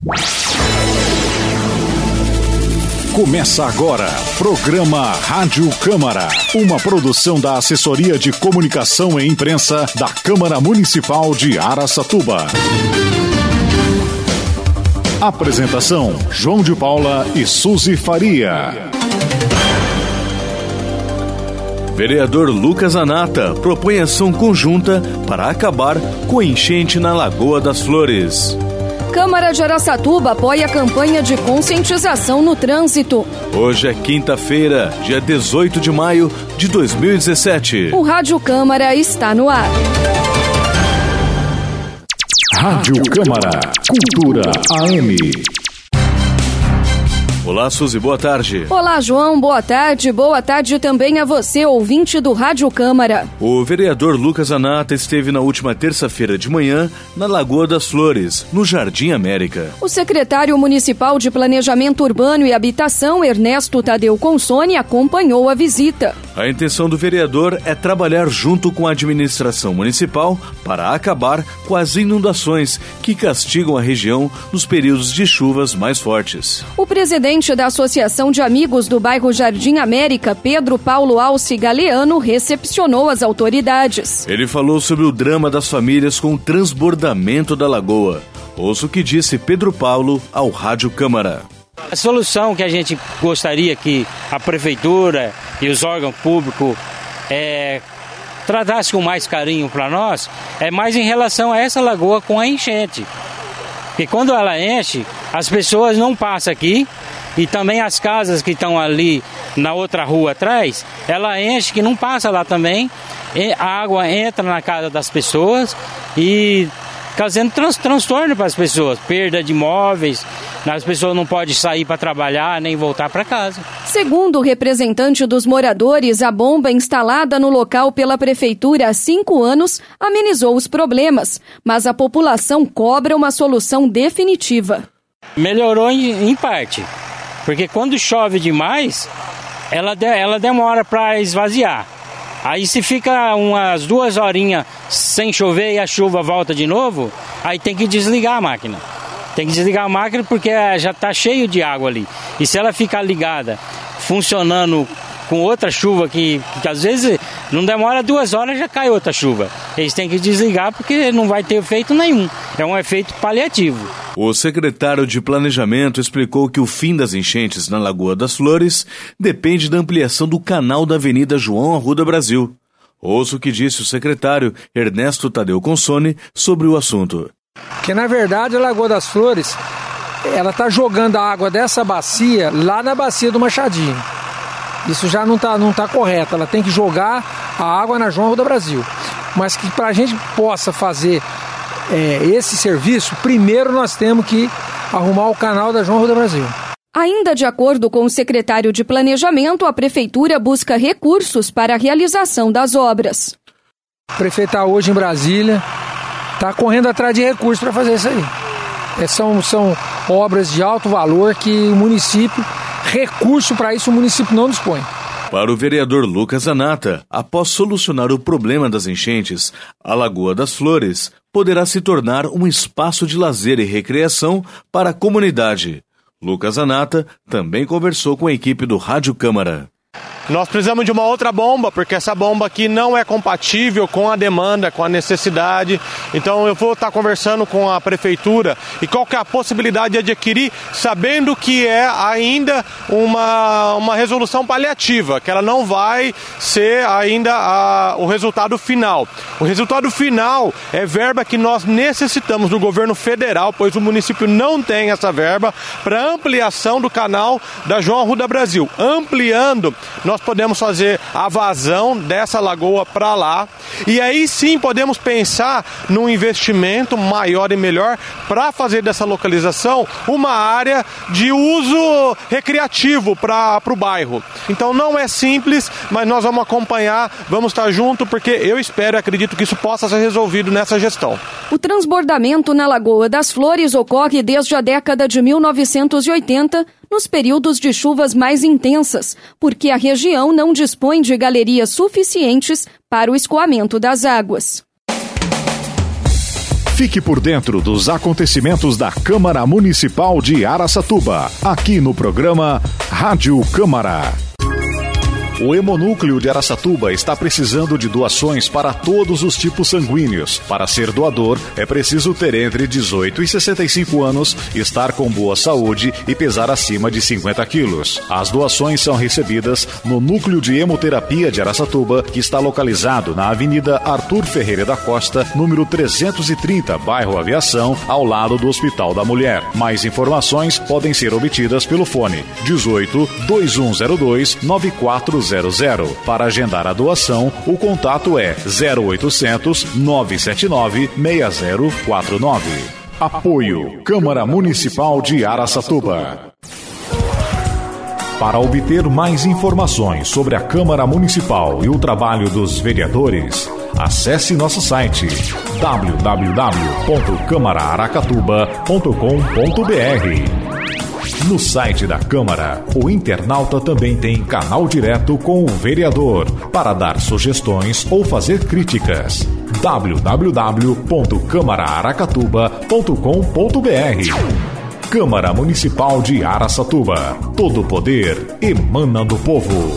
Começa agora, programa Rádio Câmara, uma produção da Assessoria de Comunicação e Imprensa da Câmara Municipal de Araçatuba. Apresentação, João de Paula e Suzy Faria. Vereador Lucas Zanata propõe ação conjunta para acabar com a enchente na Lagoa das Flores. Câmara de Araçatuba apoia a campanha de conscientização no trânsito. Hoje é quinta-feira, dia 18 de maio de 2017. O Rádio Câmara está no ar. Rádio Câmara, Cultura AM. Olá, Suzy, boa tarde. Olá, João, boa tarde. Boa tarde também a você, ouvinte do Rádio Câmara. O vereador Lucas Zanata esteve na última terça-feira de manhã na Lagoa das Flores, no Jardim América. O secretário municipal de Planejamento Urbano e Habitação, Ernesto Tadeu Consoni, acompanhou a visita. A intenção do vereador é trabalhar junto com a administração municipal para acabar com as inundações que castigam a região nos períodos de chuvas mais fortes. O presidente da Associação de Amigos do bairro Jardim América, Pedro Paulo Alce Galeano, recepcionou as autoridades. Ele falou sobre o drama das famílias com o transbordamento da lagoa. Ouça o que disse Pedro Paulo ao Rádio Câmara. A solução que a gente gostaria que a prefeitura e os órgãos públicos tratassem com mais carinho para nós é mais em relação a essa lagoa com a enchente. Porque quando ela enche, as pessoas não passam aqui e também as casas que estão ali na outra rua atrás, ela enche que não passa lá também, a água entra na casa das pessoas e causando transtorno para as pessoas, perda de imóveis, as pessoas não podem sair para trabalhar nem voltar para casa. Segundo o representante dos moradores, a bomba instalada no local pela prefeitura há 5 anos amenizou os problemas, mas a população cobra uma solução definitiva. Melhorou em parte, porque quando chove demais, ela demora para esvaziar. Aí se fica umas 2 horinhas sem chover e a chuva volta de novo, aí tem que desligar a máquina. Tem que desligar a máquina porque já está cheio de água ali. E se ela ficar ligada, funcionando com outra chuva que às vezes não demora 2 horas, já cai outra chuva. Eles têm que desligar porque não vai ter efeito nenhum. É um efeito paliativo. O secretário de Planejamento explicou que o fim das enchentes na Lagoa das Flores depende da ampliação do canal da Avenida João Arruda Brasil. Ouça o que disse o secretário Ernesto Tadeu Consoni sobre o assunto. Que na verdade a Lagoa das Flores, ela está jogando a água dessa bacia lá na bacia do Machadinho. Isso já não tá correto, ela tem que jogar a água na João Arruda Brasil. Mas que para a gente possa fazer esse serviço, primeiro nós temos que arrumar o canal da João Arruda Brasil. Ainda de acordo com o secretário de Planejamento, a prefeitura busca recursos para a realização das obras. O prefeito está hoje em Brasília, está correndo atrás de recursos para fazer isso aí. São obras de alto valor que o município, recurso para isso o município não dispõe. Para o vereador Lucas Zanata, após solucionar o problema das enchentes, a Lagoa das Flores poderá se tornar um espaço de lazer e recreação para a comunidade. Lucas Zanata também conversou com a equipe do Rádio Câmara. Nós precisamos de uma outra bomba, porque essa bomba aqui não é compatível com a demanda, com a necessidade. Então eu vou estar conversando com a prefeitura e qual que é a possibilidade de adquirir, sabendo que é ainda uma resolução paliativa, que ela não vai ser ainda o resultado final. O resultado final é verba que nós necessitamos do governo federal, pois o município não tem essa verba para ampliação do canal da João Arruda Brasil. Ampliando, nós podemos fazer a vazão dessa lagoa para lá e aí sim podemos pensar num investimento maior e melhor para fazer dessa localização uma área de uso recreativo para o bairro. Então não é simples, mas nós vamos acompanhar, vamos estar junto, porque eu espero e acredito que isso possa ser resolvido nessa gestão. O transbordamento na Lagoa das Flores ocorre desde a década de 1980, nos períodos de chuvas mais intensas, porque a região não dispõe de galerias suficientes para o escoamento das águas. Fique por dentro dos acontecimentos da Câmara Municipal de Araçatuba, aqui no programa Rádio Câmara. O Hemonúcleo de Araçatuba está precisando de doações para todos os tipos sanguíneos. Para ser doador, é preciso ter entre 18 e 65 anos, estar com boa saúde e pesar acima de 50 quilos. As doações são recebidas no Núcleo de Hemoterapia de Araçatuba, que está localizado na Avenida Arthur Ferreira da Costa, número 330, bairro Aviação, ao lado do Hospital da Mulher. Mais informações podem ser obtidas pelo fone 18 2102 9400. Para agendar a doação, o contato é 0800 979 6049. Apoio Câmara Municipal de Araçatuba. Para obter mais informações sobre a Câmara Municipal e o trabalho dos vereadores, acesse nosso site www.camaraaracatuba.com.br. No site da Câmara, o internauta também tem canal direto com o vereador para dar sugestões ou fazer críticas. www.camaraaracatuba.com.br. Câmara Municipal de Araçatuba. Todo o poder emana do povo.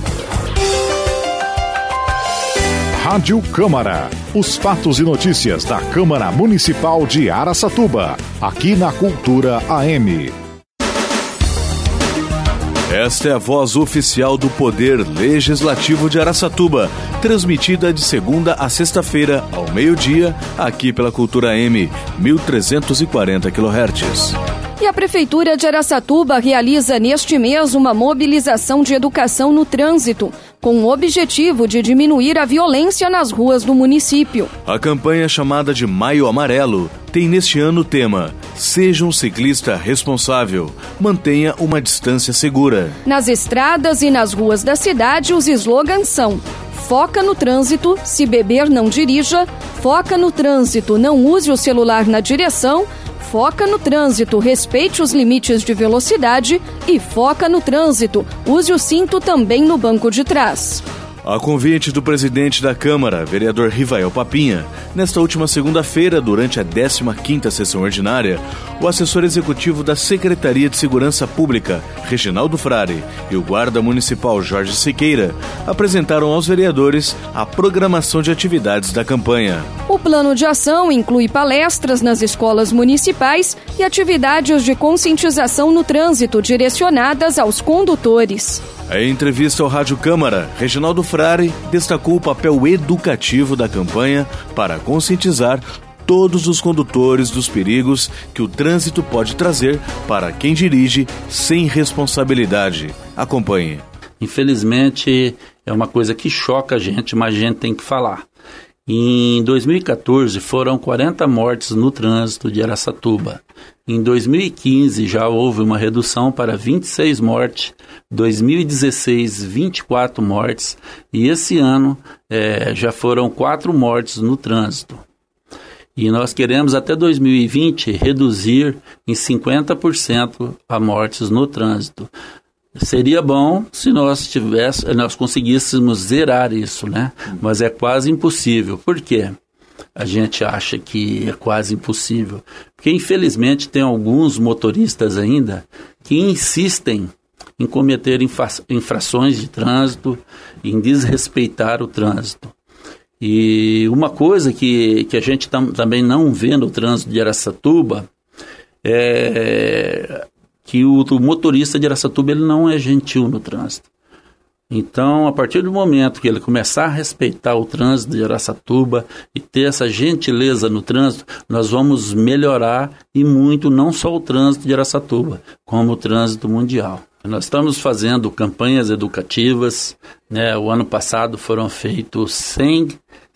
Rádio Câmara. Os fatos e notícias da Câmara Municipal de Araçatuba. Aqui na Cultura AM. Esta é a voz oficial do Poder Legislativo de Araçatuba, transmitida de segunda a sexta-feira, ao meio-dia, aqui pela Cultura AM, 1340 kHz. E a Prefeitura de Araçatuba realiza neste mês uma mobilização de educação no trânsito, com o objetivo de diminuir a violência nas ruas do município. A campanha chamada de Maio Amarelo tem neste ano o tema Seja um ciclista responsável, mantenha uma distância segura. Nas estradas e nas ruas da cidade, os slogans são: foca no trânsito, se beber não dirija, foca no trânsito, não use o celular na direção, foca no trânsito, respeite os limites de velocidade e foca no trânsito, use o cinto também no banco de trás. A convite do presidente da Câmara, vereador Rivael Papinha, nesta última segunda-feira, durante a 15ª sessão ordinária, o assessor executivo da Secretaria de Segurança Pública, Reginaldo Frare, e o guarda municipal Jorge Siqueira apresentaram aos vereadores a programação de atividades da campanha. O plano de ação inclui palestras nas escolas municipais e atividades de conscientização no trânsito direcionadas aos condutores. Em entrevista ao Rádio Câmara, Reginaldo Frare destacou o papel educativo da campanha para conscientizar todos os condutores dos perigos que o trânsito pode trazer para quem dirige sem responsabilidade. Acompanhe. Infelizmente, é uma coisa que choca a gente, mas a gente tem que falar. Em 2014, foram 40 mortes no trânsito de Araçatuba. Em 2015, já houve uma redução para 26 mortes. 2016, 24 mortes. E esse ano, já foram 4 mortes no trânsito. E nós queremos, até 2020, reduzir em 50% a mortes no trânsito. Seria bom se nós conseguíssemos zerar isso, né? Mas é quase impossível. Por quê? A gente acha que é quase impossível. Porque, infelizmente, tem alguns motoristas ainda que insistem em cometer infrações de trânsito, em desrespeitar o trânsito. E uma coisa que a gente também não vê no trânsito de Araçatuba é que o motorista de Araçatuba ele não é gentil no trânsito. Então, a partir do momento que ele começar a respeitar o trânsito de Araçatuba e ter essa gentileza no trânsito, nós vamos melhorar e muito não só o trânsito de Araçatuba, como o trânsito mundial. Nós estamos fazendo campanhas educativas, né? O ano passado foram feitos 100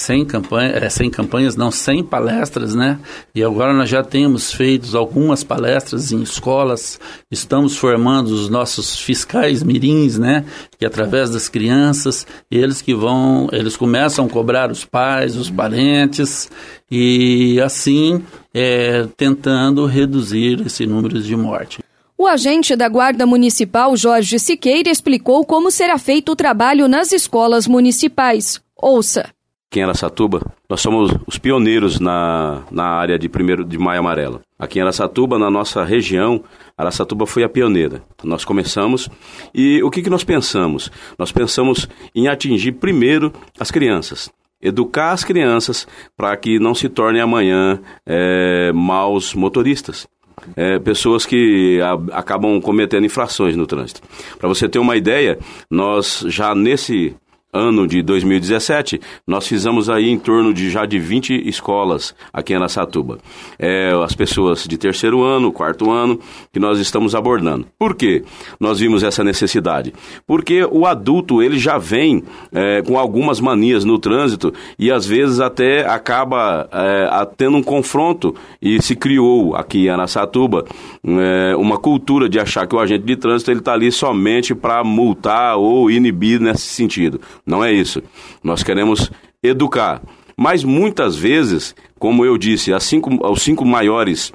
palestras, né? E agora nós já temos feito algumas palestras em escolas, estamos formando os nossos fiscais mirins, né? Que através das crianças, eles começam a cobrar os pais, os parentes, e assim tentando reduzir esse número de morte. O agente da Guarda Municipal, Jorge Siqueira, explicou como será feito o trabalho nas escolas municipais. Ouça. aqui em Araçatuba, nós somos os pioneiros na área de 1º de Maio Amarelo. Aqui em Araçatuba, na nossa região, Araçatuba foi a pioneira. Nós começamos e o que nós pensamos? Nós pensamos em atingir primeiro as crianças. Educar as crianças para que não se tornem amanhã maus motoristas. Pessoas que acabam cometendo infrações no trânsito. Para você ter uma ideia, nós já nesse ano de 2017, nós fizemos aí em torno de 20 escolas aqui em Araçatuba. As pessoas de 3º ano, 4º ano, que nós estamos abordando. Por quê? Nós vimos essa necessidade. Porque o adulto, ele já vem com algumas manias no trânsito e às vezes até acaba tendo um confronto, e se criou aqui em Araçatuba uma cultura de achar que o agente de trânsito ele está ali somente para multar ou inibir nesse sentido. Não é isso. Nós queremos educar. Mas muitas vezes, como eu disse, os 5 maiores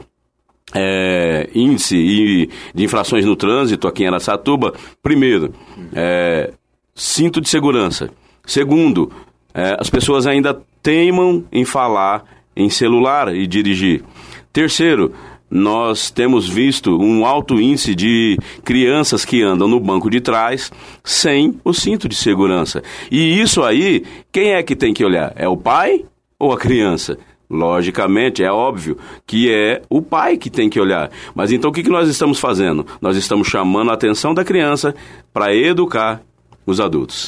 índice de infrações no trânsito aqui em Araçatuba, primeiro, cinto de segurança. Segundo, as pessoas ainda teimam em falar em celular e dirigir. Terceiro, nós temos visto um alto índice de crianças que andam no banco de trás sem o cinto de segurança. E isso aí, quem é que tem que olhar? É o pai ou a criança? Logicamente, é óbvio que é o pai que tem que olhar. Mas então o que nós estamos fazendo? Nós estamos chamando a atenção da criança para educar os adultos.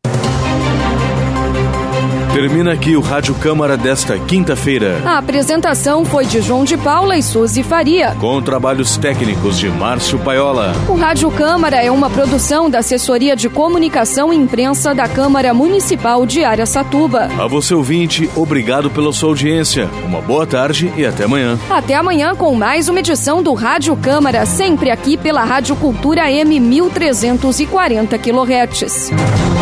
Termina aqui o Rádio Câmara desta quinta-feira. A apresentação foi de João de Paula e Suzy Faria, com trabalhos técnicos de Márcio Paiola. O Rádio Câmara é uma produção da Assessoria de Comunicação e Imprensa da Câmara Municipal de Araçatuba. A você, ouvinte, obrigado pela sua audiência. Uma boa tarde e até amanhã. Até amanhã com mais uma edição do Rádio Câmara, sempre aqui pela Rádio Cultura M 1340 kHz.